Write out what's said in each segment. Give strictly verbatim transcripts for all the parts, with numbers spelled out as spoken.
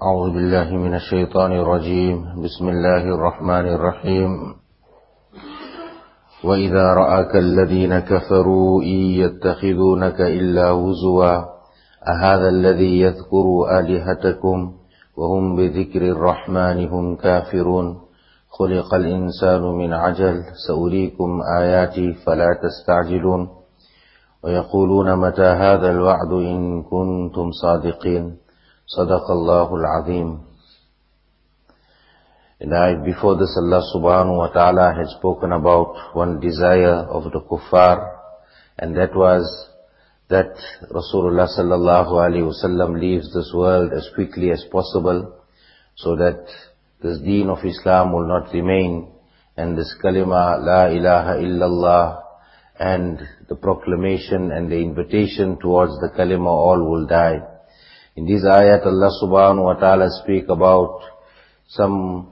أعوذ بالله من الشيطان الرجيم بسم الله الرحمن الرحيم وإذا رآك الذين كفروا إن يتخذونك إلا هزوا أهذا الذي يذكر آلهتكم وهم بذكر الرحمن هم كافرون خلق الإنسان من عجل سأريكم آياتي فلا تستعجلون ويقولون متى هذا الوعد إن كنتم صادقين صدق الله العظيم. In the ayat before this, Allah subhanahu wa ta'ala had spoken about one desire of the kuffar, and that was that Rasulullah sallallahu alaihi wasallam leaves this world as quickly as possible, so that this deen of Islam will not remain, and this kalima la ilaha illallah and the proclamation and the invitation towards the kalima all will die. In these ayat, Allah subhanahu wa ta'ala speak about some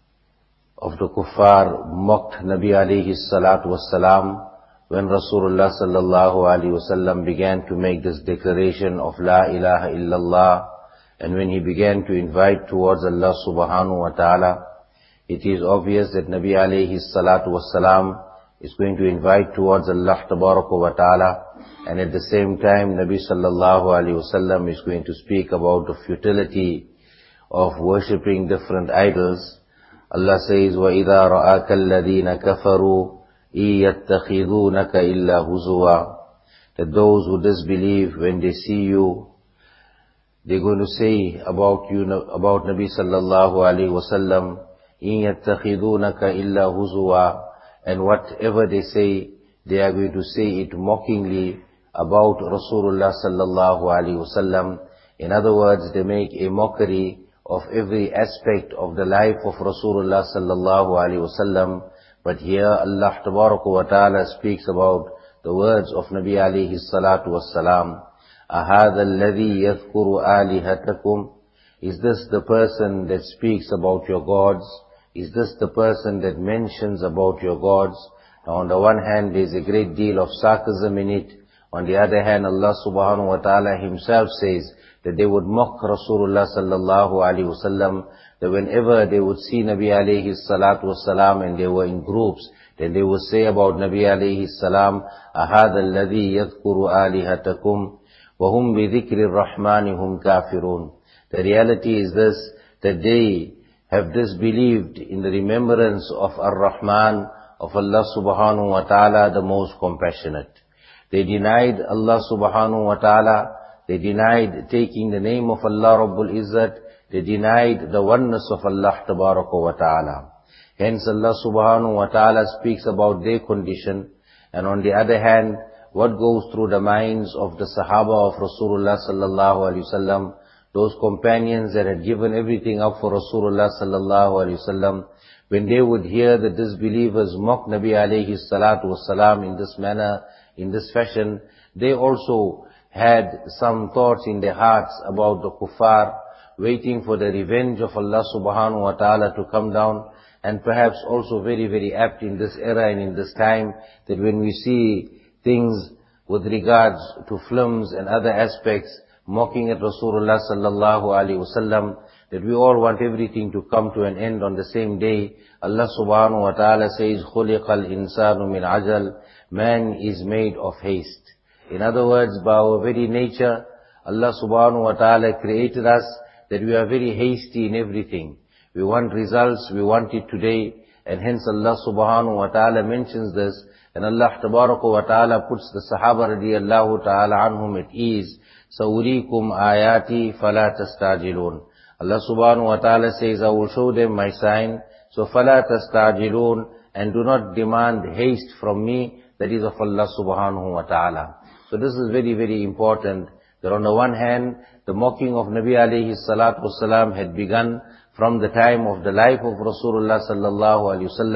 of the kuffar mocked Nabi alayhi salatu wassalam when Rasulullah sallallahu alayhi wasallam began to make this declaration of La ilaha illallah, and when he began to invite towards Allah subhanahu wa ta'ala. It is obvious that Nabi alayhi salatu wassalam is going to invite towards Allah tabaraka wa ta'ala, and at the same time Nabi sallallahu alayhi wasallam is going to speak about the futility of worshipping different idols. Allah says, وَإِذَا رَآكَ الَّذِينَ كَفَرُوا إِن يَتَّخِذُونَكَ إِلَّا هُزُوًا, that those who disbelieve, when they see you, they're going to say about you, about Nabi sallallahu alayhi wasallam, إِن يَتَّخِذُونَكَ إِلَّا هُزُوًا, and whatever they say, they are going to say it mockingly about Rasulullah sallallahu alaihi wasallam. In other words, they make a mockery of every aspect of the life of Rasulullah sallallahu alaihi wasallam. But here Allah tabaraka wa ta'ala speaks about the words of Nabi alayhi salatu wassalam. أَهَذَا الَّذِي يَذْكُرُ آلِهَتَكُمْ, is this the person that speaks about your gods? Is this the person that mentions about your gods? Now, on the one hand, there is a great deal of sarcasm in it. On the other hand, Allah subhanahu wa ta'ala himself says that they would mock Rasulullah sallallahu alaihi wasallam, that whenever they would see Nabi alayhi salatu wasalam and they were in groups, then they would say about Nabi alayhi salam, أَهَذَا الَّذِي يَذْكُرُ آلِهَتَكُمْ وَهُمْ بِذِكْرِ الرَّحْمَنِ هُمْ كَافِرُونَ. The reality is this, that they have disbelieved in the remembrance of Ar-Rahman, of Allah subhanahu wa ta'ala, the most compassionate. They denied Allah subhanahu wa ta'ala, they denied taking the name of Allah Rabbul Izzat, they denied the oneness of Allah tabaraka wa ta'ala. Hence Allah subhanahu wa ta'ala speaks about their condition, and on the other hand, what goes through the minds of the Sahaba of Rasulullah sallallahu alaihi wasallam, those companions that had given everything up for Rasulullah sallallahu alaihi wasallam, when they would hear the disbelievers mock Nabi alayhi salatu wasalam in this manner, in this fashion, they also had some thoughts in their hearts about the kuffar, waiting for the revenge of Allah subhanahu wa ta'ala to come down, and perhaps also very, very apt in this era and in this time, that when we see things with regards to films and other aspects, mocking at Rasulullah sallallahu alaihi wasallam, that we all want everything to come to an end on the same day. Allah subhanahu wa ta'ala says, خُلِقَ الْإِنسَانُ مِنْ عَجَلٍ, man is made of haste. In other words, by our very nature, Allah subhanahu wa ta'ala created us that we are very hasty in everything. We want results, we want it today, and hence Allah subhanahu wa ta'ala mentions this, and Allah tabaraka wa ta'ala puts the Sahaba radiyallahu ta'ala anhum at ease. سَأُرِيكُمْ آيَاتِي فَلَا تَسْتَعْجِلُونَ. Allah subhanahu wa ta'ala says, I will show them my sign, so فَلَا تَسْتَعْجِلُونَ, and do not demand haste from me, that is of Allah subhanahu wa ta'ala. So this is very, very important, that on the one hand, the mocking of Nabi alayhi salatu wasalam had begun from the time of the life of Rasulullah sallallahu alaihi wasallam,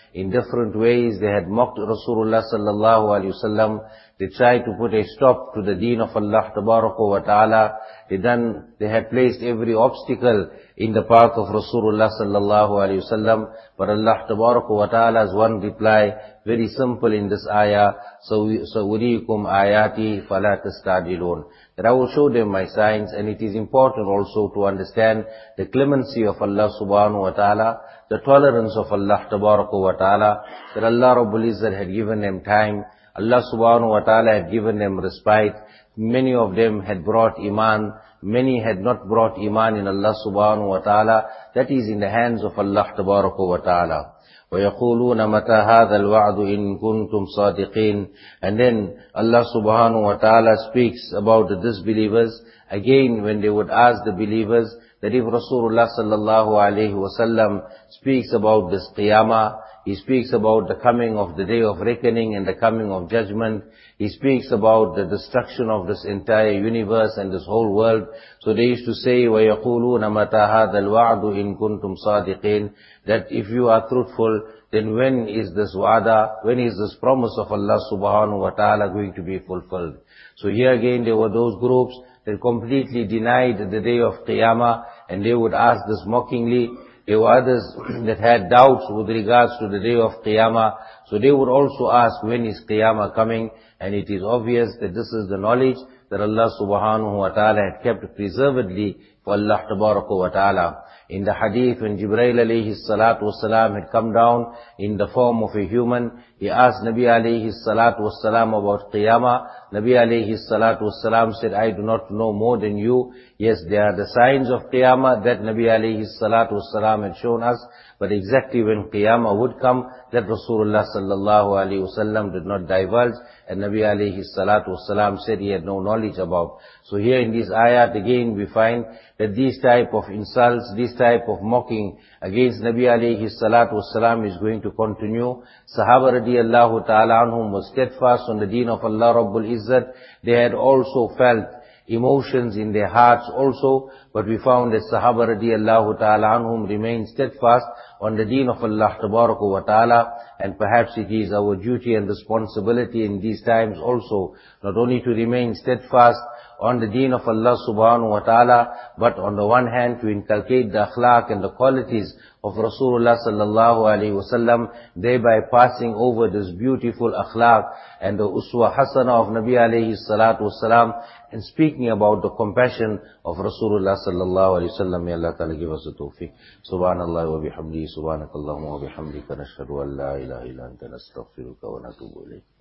in different ways. They had mocked Rasulullah sallallahu alaihi wasallam. They tried to put a stop to the deen of Allah tabaraka wa ta'ala. They done, they had placed every obstacle in the path of Rasulullah sallallahu alaihi wasallam. But Allah tabaraka wa ta'ala's one reply, very simple in this ayah, so uriikum ayati fala tastajilun, that I will show them my signs. And it is important also to understand the clemency of Allah subhanahu wa ta'ala, the tolerance of Allah tabaraka wa ta'ala, that Allah Rabbul Izzat had given them time. Allah subhanahu wa ta'ala had given them respite. Many of them had brought iman, many had not brought iman in Allah subhanahu wa ta'ala. That is in the hands of Allah tabaraka wa ta'ala. وَيَقُولُونَ مَتَى هَذَا الْوَعْدُ إِن كُنتُمْ صَادِقِينَ. And then Allah subhanahu wa ta'ala speaks about the disbelievers. Again, when they would ask the believers that if Rasulullah sallallahu alayhi wa sallam speaks about this qiyamah, he speaks about the coming of the day of reckoning and the coming of judgment. He speaks about the destruction of this entire universe and this whole world. So they used to say, وَيَقُولُونَ مَتَى هَذَا الْوَعْدُ إِن كُنتُمْ صَادِقِينَ, that if you are truthful, then when is this wa'da, when is this promise of Allah subhanahu wa ta'ala going to be fulfilled? So here again there were those groups that completely denied the day of Qiyamah, and they would ask this mockingly. There were others that had doubts with regards to the day of Qiyamah. So they would also ask, when is Qiyamah coming? And it is obvious that this is the knowledge that Allah subhanahu wa ta'ala had kept preservedly for Allah tabaraka wa ta'ala. In the hadith, when Jibreel alayhi salatu wasalam had come down in the form of a human, he asked Nabi alayhi salatu wasalam about Qiyamah. Nabi alayhi salatu wasalam said, I do not know more than you. Yes, there are the signs of Qiyamah that Nabi alayhi salatu wasalam had shown us, but exactly when Qiyamah would come, that Rasulullah sallallahu alayhi wasallam did not divulge, and Nabi alayhi salatu wasalam said he had no knowledge about. So here in this ayat again we find that these type of insults, this type of mocking against Nabi alayhi salatu wasalam is going to continue. Sahaba radiyallahu ta'ala anhum was steadfast on the deen of Allah Rabbul Izzat. They had also felt emotions in their hearts also, but we found that Sahaba radiyallahu ta'ala anhum remained steadfast on the deen of Allah tabaraka wa ta'ala. And perhaps it is our duty and responsibility in these times also, not only to remain steadfast on the deen of Allah subhanahu wa ta'ala, but on the one hand to inculcate the akhlaq and the qualities of Rasulullah sallallahu alayhi wa sallam, thereby passing over this beautiful akhlaq and the uswa hasana of Nabi alayhi salatu wasalam, and speaking about the compassion of Rasulullah sallallahu alayhi wa sallam. May Allah ta'ala give us the tawfiq. Subhanallah wa bihamdihi, subhanakallahumma wa bihamdika, nashhadu an la ilaha illa anta, nastaghfiruka wa natubu ilayk.